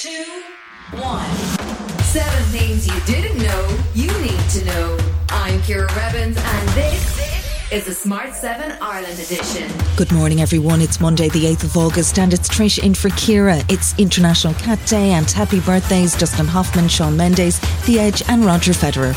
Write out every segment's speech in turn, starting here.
2, 1. 7 things you didn't know you need to know. I'm Ciara Revens and this is the Smart 7 Ireland edition. Good morning everyone, it's Monday the 8th of August and it's Trish in for Ciara. It's International Cat Day and happy birthdays Dustin Hoffman, Shawn Mendes, The Edge and Roger Federer.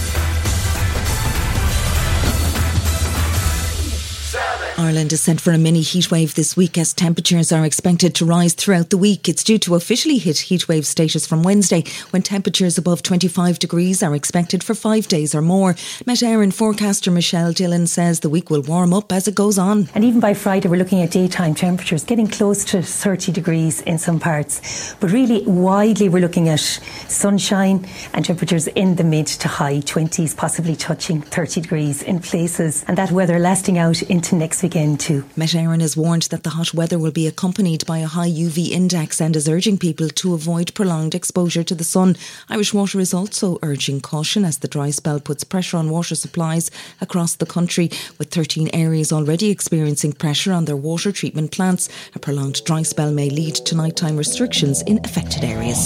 Ireland is set for a mini heatwave this week as temperatures are expected to rise throughout the week. It's due to officially hit heatwave status from Wednesday when temperatures above 25 degrees are expected for 5 days or more. Met Éireann forecaster Michelle Dillon says the week will warm up as it goes on. And even by Friday we're looking at daytime temperatures getting close to 30 degrees in some parts. But really widely we're looking at sunshine and temperatures in the mid to high 20s, possibly touching 30 degrees in places. And that weather lasting out into next weekend too. Met Éireann has warned that the hot weather will be accompanied by a high UV index and is urging people to avoid prolonged exposure to the sun. Irish Water is also urging caution as the dry spell puts pressure on water supplies across the country, with 13 areas already experiencing pressure on their water treatment plants. A prolonged dry spell may lead to nighttime restrictions in affected areas.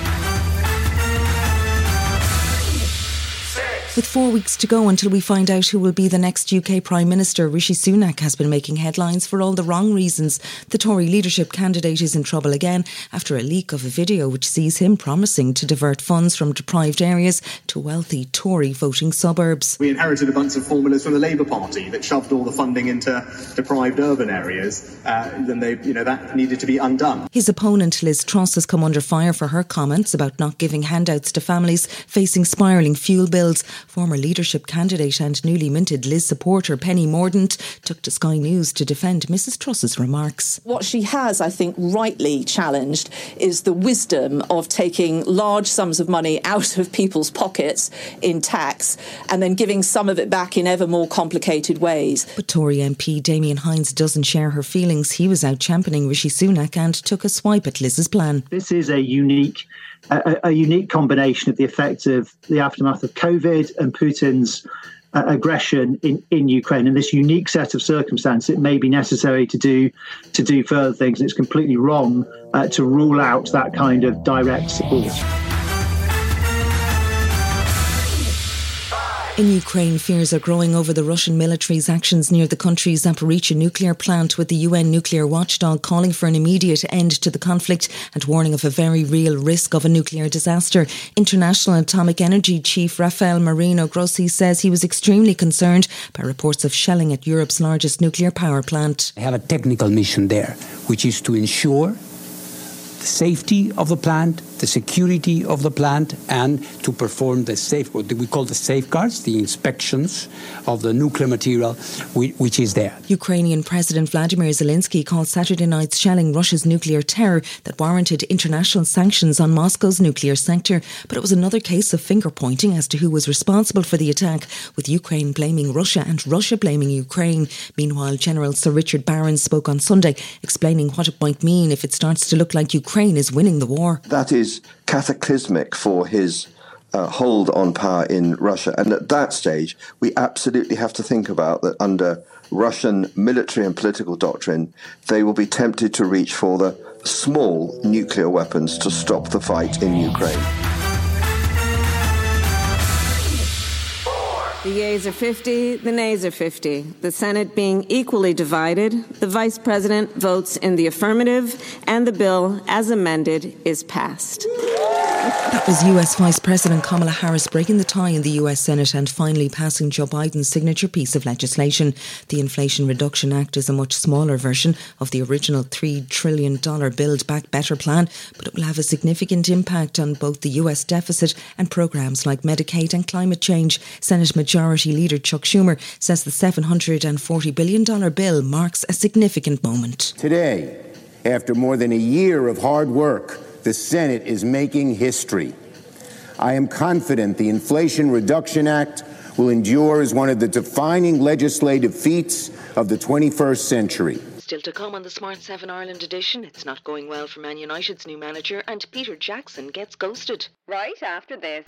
With 4 weeks to go until we find out who will be the next UK Prime Minister, Rishi Sunak has been making headlines for all the wrong reasons. The Tory leadership candidate is in trouble again after a leak of a video which sees him promising to divert funds from deprived areas to wealthy Tory voting suburbs. We inherited a bunch of formulas from the Labour Party that shoved all the funding into deprived urban areas. Then that needed to be undone. His opponent Liz Truss has come under fire for her comments about not giving handouts to families facing spiralling fuel bills. Former leadership candidate and newly minted Liz supporter Penny Mordaunt took to Sky News to defend Mrs Truss's remarks. What she has, I think, rightly challenged is the wisdom of taking large sums of money out of people's pockets in tax and then giving some of it back in ever more complicated ways. But Tory MP Damien Hinds doesn't share her feelings. He was out championing Rishi Sunak and took a swipe at Liz's plan. This is a unique combination of the effects of the aftermath of COVID and Putin's aggression in Ukraine. And this unique set of circumstances, it may be necessary to do further things. And it's completely wrong to rule out that kind of direct support. In Ukraine, fears are growing over the Russian military's actions near the country's Zaporizhzhia nuclear plant, with the UN nuclear watchdog calling for an immediate end to the conflict and warning of a very real risk of a nuclear disaster. International Atomic Energy Chief Rafael Marino Grossi says he was extremely concerned by reports of shelling at Europe's largest nuclear power plant. I have a technical mission there, which is to ensure the safety of the plant, the security of the plant, and to perform what we call the safeguards, the inspections of the nuclear material which is there. Ukrainian President Vladimir Zelensky called Saturday night's shelling Russia's nuclear terror that warranted international sanctions on Moscow's nuclear sector. But it was another case of finger-pointing as to who was responsible for the attack, with Ukraine blaming Russia and Russia blaming Ukraine. Meanwhile, General Sir Richard Barron spoke on Sunday, explaining what it might mean if it starts to look like Ukraine is winning the war. That is cataclysmic for his hold on power in Russia. And at that stage, we absolutely have to think about that under Russian military and political doctrine, they will be tempted to reach for the small nuclear weapons to stop the fight in Ukraine. The yeas are 50, the nays are 50. The Senate being equally divided, the Vice President votes in the affirmative, and the bill, as amended, is passed. That was US Vice President Kamala Harris breaking the tie in the US Senate and finally passing Joe Biden's signature piece of legislation. The Inflation Reduction Act is a much smaller version of the original $3 trillion Build Back Better plan, but it will have a significant impact on both the US deficit and programmes like Medicaid and climate change. Senate Majority Leader Chuck Schumer says the $740 billion bill marks a significant moment. Today, after more than a year of hard work, the Senate is making history. I am confident the Inflation Reduction Act will endure as one of the defining legislative feats of the 21st century. Still to come on the Smart 7 Ireland edition, it's not going well for Man United's new manager and Peter Jackson gets ghosted. Right after this.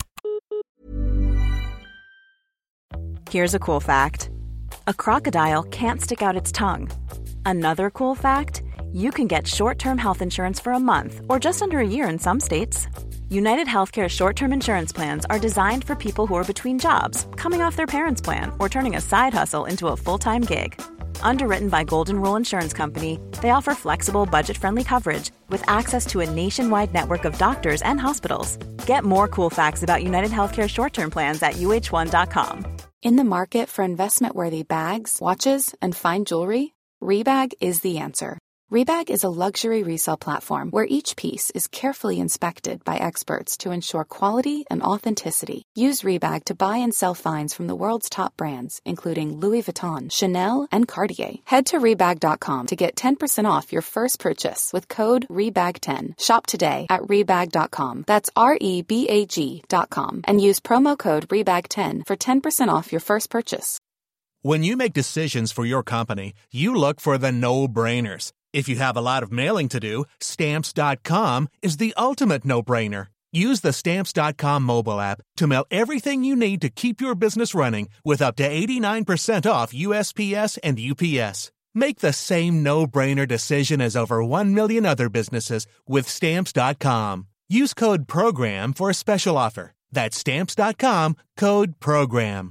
Here's a cool fact. A crocodile can't stick out its tongue. Another cool fact, you can get short-term health insurance for a month or just under a year in some states. United Healthcare short-term insurance plans are designed for people who are between jobs, coming off their parents' plan, or turning a side hustle into a full-time gig. Underwritten by Golden Rule Insurance Company, they offer flexible, budget-friendly coverage with access to a nationwide network of doctors and hospitals. Get more cool facts about United Healthcare short-term plans at uh1.com. In the market for investment-worthy bags, watches, and fine jewelry, Rebag is the answer. Rebag is a luxury resale platform where each piece is carefully inspected by experts to ensure quality and authenticity. Use Rebag to buy and sell finds from the world's top brands, including Louis Vuitton, Chanel, and Cartier. Head to Rebag.com to get 10% off your first purchase with code REBAG10. Shop today at Rebag.com. That's REBAG.com. And use promo code REBAG10 for 10% off your first purchase. When you make decisions for your company, you look for the no-brainers. If you have a lot of mailing to do, Stamps.com is the ultimate no-brainer. Use the Stamps.com mobile app to mail everything you need to keep your business running with up to 89% off USPS and UPS. Make the same no-brainer decision as over 1 million other businesses with Stamps.com. Use code PROGRAM for a special offer. That's Stamps.com, code PROGRAM.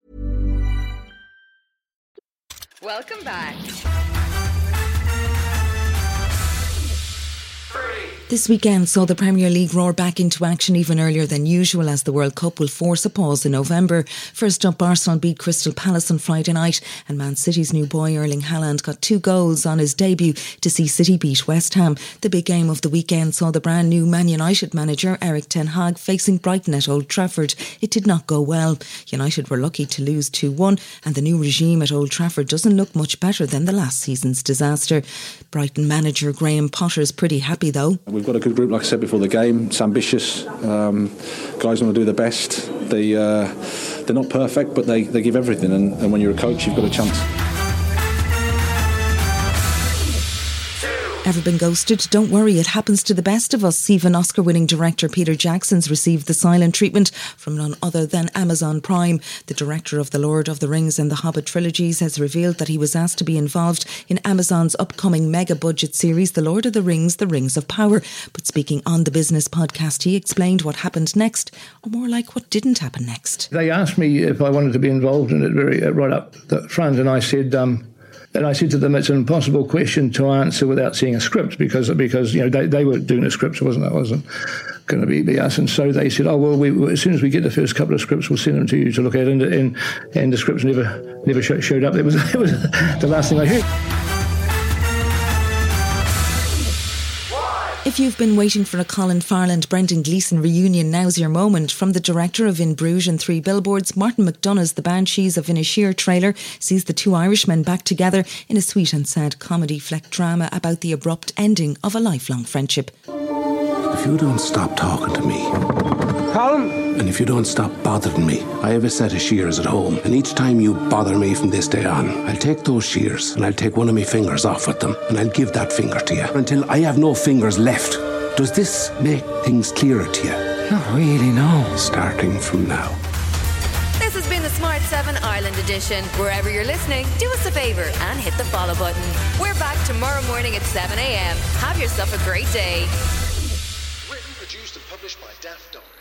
Welcome back. This weekend saw the Premier League roar back into action even earlier than usual as the World Cup will force a pause in November. First up, Arsenal beat Crystal Palace on Friday night and Man City's new boy Erling Haaland got 2 goals on his debut to see City beat West Ham. The big game of the weekend saw the brand new Man United manager Erik ten Hag facing Brighton at Old Trafford. It did not go well. United were lucky to lose 2-1 and the new regime at Old Trafford doesn't look much better than the last season's disaster. Brighton manager Graham Potter's pretty happy though. We've got a good group, like I said before the game. It's ambitious. Guys want to do their best. They're not perfect, but they give everything. And when you're a coach, you've got a chance. Ever been ghosted? Don't worry, it happens to the best of us. Even Oscar-winning director Peter Jackson's received the silent treatment from none other than Amazon Prime. The director of The Lord of the Rings and The Hobbit trilogies has revealed that he was asked to be involved in Amazon's upcoming mega-budget series, The Lord of the Rings, The Rings of Power. But speaking on the Business podcast, he explained what happened next, or more like what didn't happen next. They asked me if I wanted to be involved in it right up the front, and I said... And I said to them, it's an impossible question to answer without seeing a script because you know they were doing a script, so it wasn't going to be us. And so they said, oh well, as soon as we get the first couple of scripts, we'll send them to you to look at. And the scripts never showed up. It was the last thing I heard. If you've been waiting for a Colin Farrell-Brendan Gleeson reunion, now's your moment. From the director of In Bruges and 3 Billboards, Martin McDonagh's The Banshees of Inisheer trailer sees the 2 Irishmen back together in a sweet and sad comedy-flecked drama about the abrupt ending of a lifelong friendship. If you don't stop talking to me, Colin, and if you don't stop bothering me, I have a set of shears at home, and each time you bother me from this day on, I'll take those shears and I'll take one of my fingers off with them and I'll give that finger to you until I have no fingers left. Does this make things clearer to you? Not really, no. Starting from now. This has been the Smart 7 Ireland edition. Wherever you're listening, do us a favour and hit the follow button. We're back tomorrow morning at 7 a.m. Have yourself a great day. Written, produced and published by Daft Doris.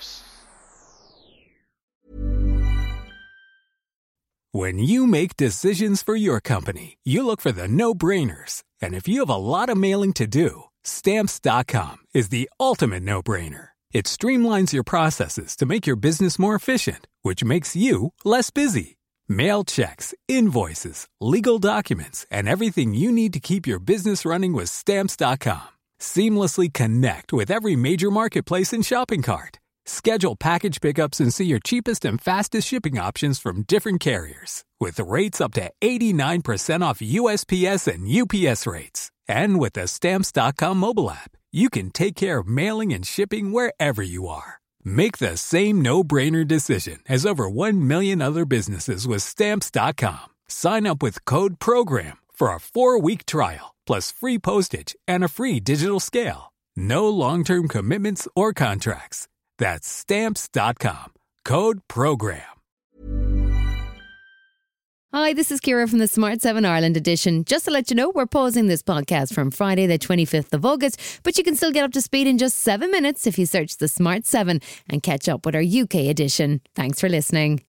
When you make decisions for your company, you look for the no-brainers. And if you have a lot of mailing to do, Stamps.com is the ultimate no-brainer. It streamlines your processes to make your business more efficient, which makes you less busy. Mail checks, invoices, legal documents, and everything you need to keep your business running with Stamps.com. Seamlessly connect with every major marketplace and shopping cart. Schedule package pickups and see your cheapest and fastest shipping options from different carriers. With rates up to 89% off USPS and UPS rates. And with the Stamps.com mobile app, you can take care of mailing and shipping wherever you are. Make the same no-brainer decision as over 1 million other businesses with Stamps.com. Sign up with code PROGRAM for a 4-week trial, plus free postage and a free digital scale. No long-term commitments or contracts. That's Stamps.com. Code PROGRAM. Hi, this is Ciara from the Smart 7 Ireland edition. Just to let you know, we're pausing this podcast from Friday the 25th of August, but you can still get up to speed in just 7 minutes if you search the Smart 7 and catch up with our UK edition. Thanks for listening.